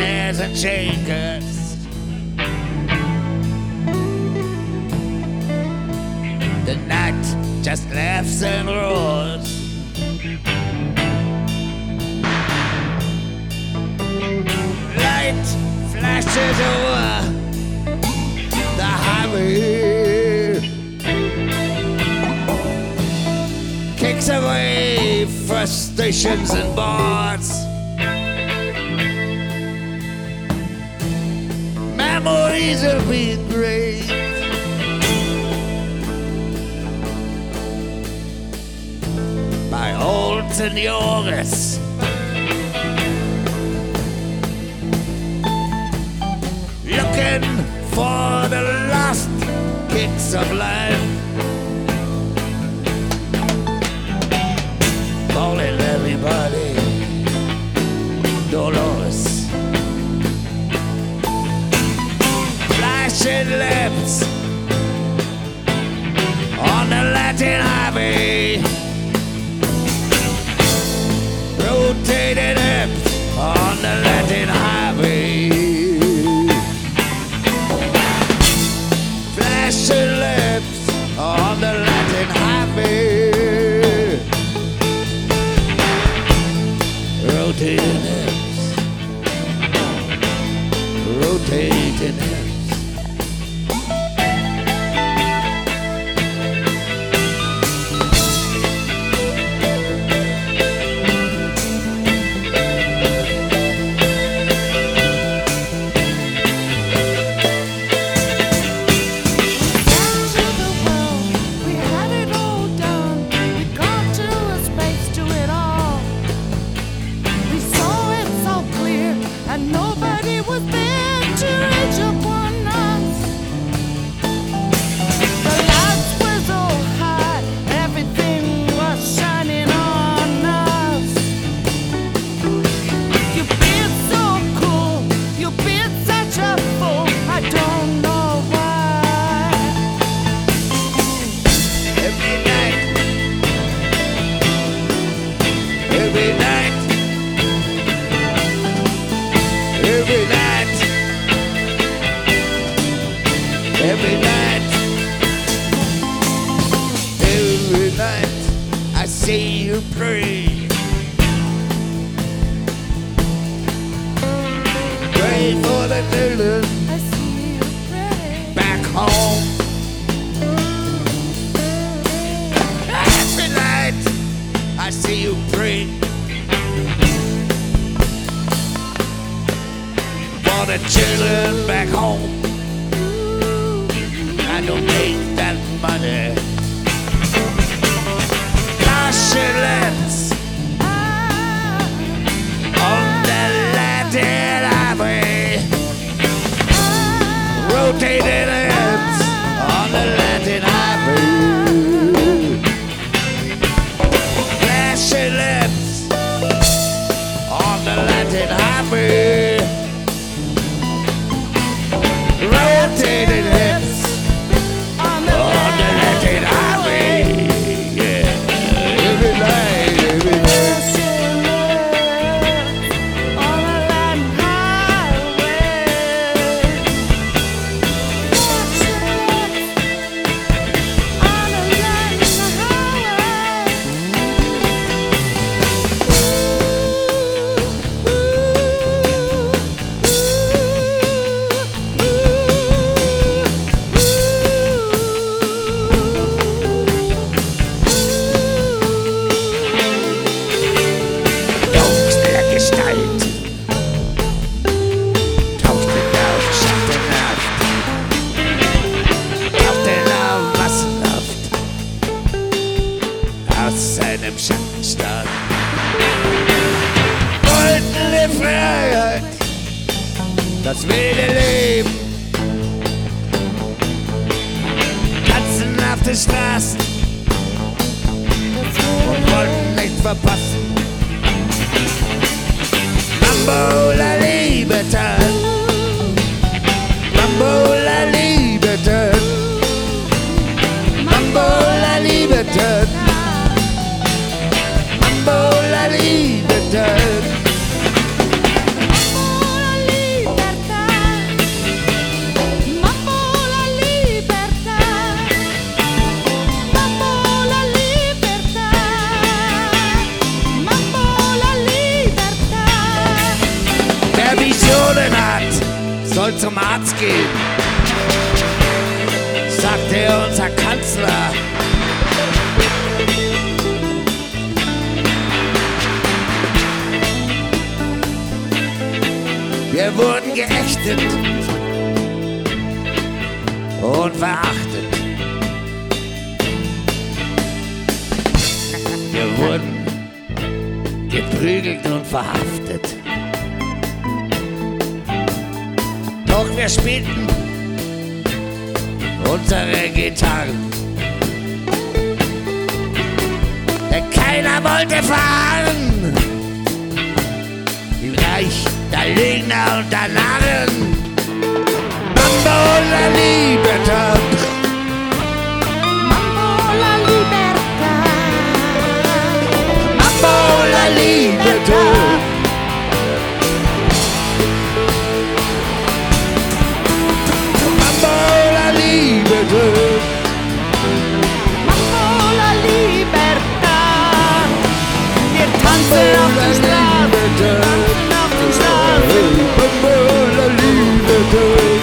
movers and shakers. The night just laughs and roars. Light flashes over the highway, kicks away frustrations and bars. Memories will be engraved by old senores. Looking for the lost kicks of life, calling everybody Dolores. Flashing lamps on the Latin highway, rotating hips on the Latin highway. Flashing lamps on the Latin highway, rotating hips, rotating hips. Nobody was there to reach upon us. The lights were so high, everything was shining on us. You've been so cool, you've been such a fool, I don't know why. Every night, every night, every night, every night, every night, I see you pray. Pray for the children I see you pray. back home. Every night, I see you pray for the children back home. I don't make that money. Gosh, it lands on the Latin highway, rotating hips on the Latin highway, flashing lips on the Latin highway, rotating hips On the on the Latin highway. Yeah, every night, every night. on the Latin highway. On the Latin highway. Dunkelgestalt tauchte auf Schattenhaft auf der Wasserhaft aus seinem Schattenstaat. Goldene Freiheit, das wilde Leben, tanzen auf den Straßen und wollten nicht verpassen. Mambo la libertad, Mambo la libertad, Mambo la libertad, Mambo la libertad. Mambo la wollen zum Arzt gehen, sagte unser Kanzler. Wir wurden geächtet und verachtet. Wir wurden geprügelt und verhaftet. Doch wir spielten unsere Gitarren. Denn keiner wollte fahren. Im Reich der Lügner und der Narren. Mambo la Libertad. Mambo la libertad. Mambo la Libertad. Mambo la Libertad. Mambo la libertad. Wir tanzen auf den Straßen, tanzen auf den Straßen. Mambo la Libertad.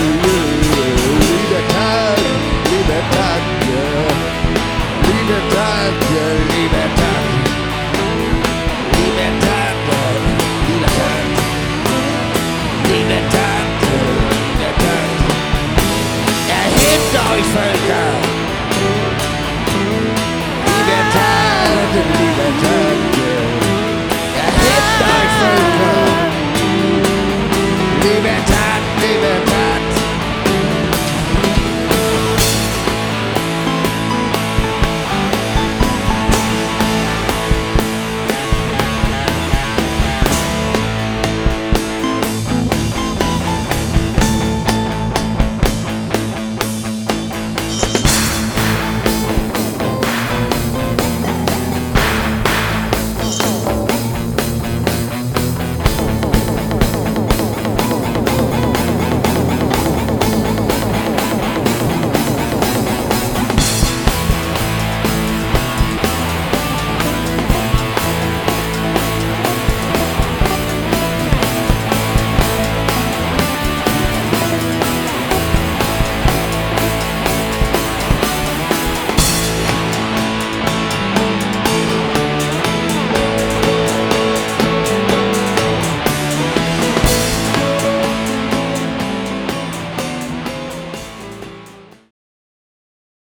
Libertad, Libertad, yeah. Libertad, yeah, Libertad. Libertad, Libertad. Libertad, Libertad. Erhebt euch, Völker! Libertad, Libertad, yeah. Erhebt euch, Völker! Libertad!